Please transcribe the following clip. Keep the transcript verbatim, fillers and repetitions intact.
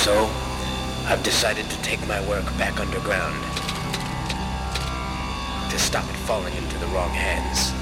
So, I've decided to take my work back underground to stop it falling into the wrong hands.